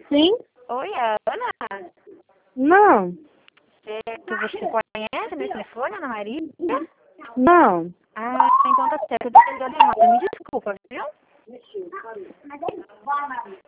Sim? Oi, Ana? Não. Você conhece meu telefone, Ana Maria? Não. Ah, então tá certo. Eu tô ligando errado. Me desculpa, viu?